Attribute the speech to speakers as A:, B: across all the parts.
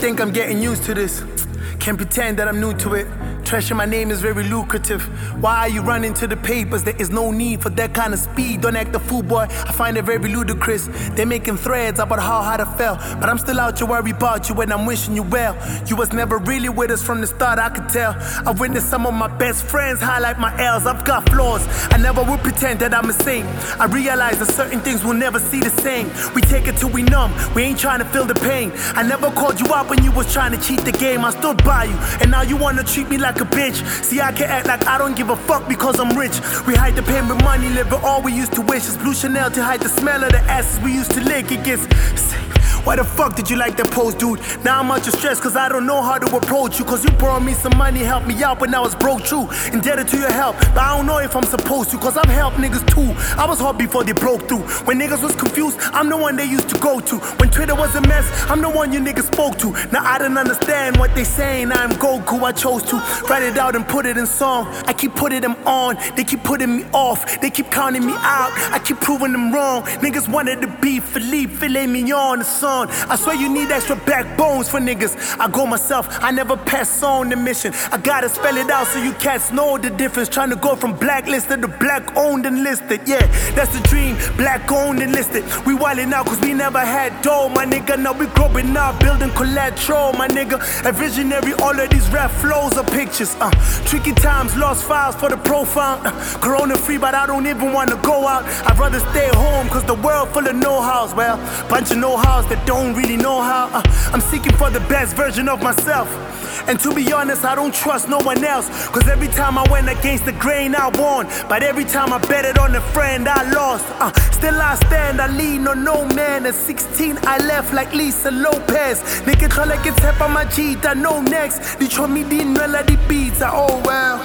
A: think I'm getting used to this. Can't pretend that I'm new to it. Treasure my name is very lucrative. Why are you running to the papers? There is no need for that kind of speed. Don't act a fool, boy. I find it very ludicrous. They're making threads about how hard I fell, but I'm still out to worry about you and I'm wishing you well. You was never really with us from the start, I could tell. I've witnessed some of my best friends highlight my L's. I've got flaws. I never would pretend that I'm a saint. I realize that certain things we'll never see the same. We take it till we numb. We ain't trying to feel the pain. I never called you out when you was trying to cheat the game. I stood by you, and now you wanna treat me like a bitch. See, I can act like I don't give a fuck because I'm rich. We hide the pain with money, live it all we used to wish. It's blue Chanel to hide the smell of the asses we used to lick. It gets sick. Why the fuck did you like that post, dude? Now I'm out of stress cause I don't know how to approach you. Cause you borrowed me some money, helped me out when I was broke, true. Indebted to your help, but I don't know if I'm supposed to. Cause I've helped niggas too. I was hard before they broke through. When niggas was confused, I'm the one they used to go to. When Twitter was a mess, I'm the one you niggas spoke to. Now I don't understand what they saying. I'm Goku, I chose to write it out and put it in song. I keep putting them on, they keep putting me off. They keep counting me out, I keep proving them wrong. Niggas wanted to be Philippe, filet mignon, the song. I swear you need extra backbones for niggas. I go myself, I never pass on the mission. I gotta spell it out so you cats know the difference. Trying to go from blacklisted to black owned and listed. Yeah, that's the dream, black owned and listed. We wildin' out cause we never had dough, my nigga. Now we growing up, building collateral, my nigga. A visionary, all of these rap flows are pictures. Tricky times, lost files for the profile. Corona free, but I don't even wanna go out. I'd rather stay home cause the world full of know-hows. Well, bunch of know-hows that don't really know how. I'm seeking for the best version of myself. And to be honest, I don't trust no one else. Cause every time I went against the grain, I won. But every time I betted on a friend, I lost. Still I stand, I lean on no man. At 16, I left like Lisa Lopez. Nigga try like it's hep on my cheat, I know next. They show me the melody beats, oh well.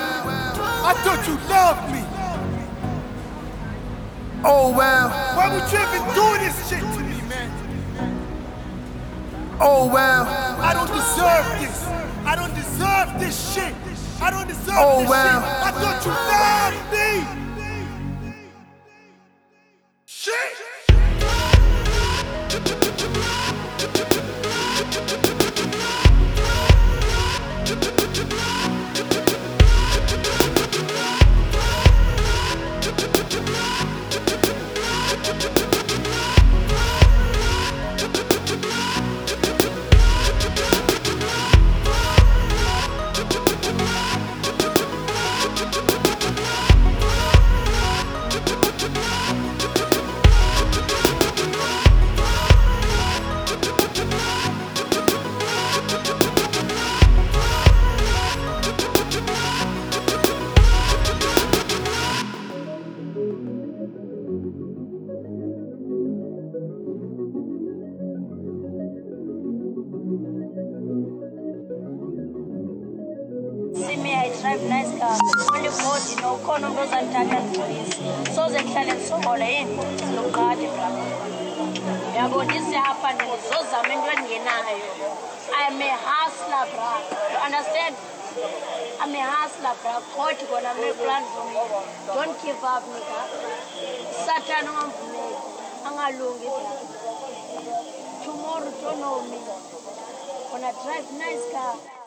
B: I thought you loved me.
A: Oh well.
B: Why would you even do this shit to me, man?
A: Oh well.
B: I don't deserve this. I don't deserve this shit. I don't deserve this
A: well.
B: shit. I thought you loved me. Shit.
C: See me, I drive nice car. Only body, no corner those and targets. So the talent so all in. Look at it. Yeah, but this happening. Those are men when you know. I'm a hustler, bro. You understand? I'm a hustler, bro. Coach gonna make plan for me. Don't give up, nigga. Satan on me. I'm a lungi. Tomorrow, don't know me. When I drive nice car.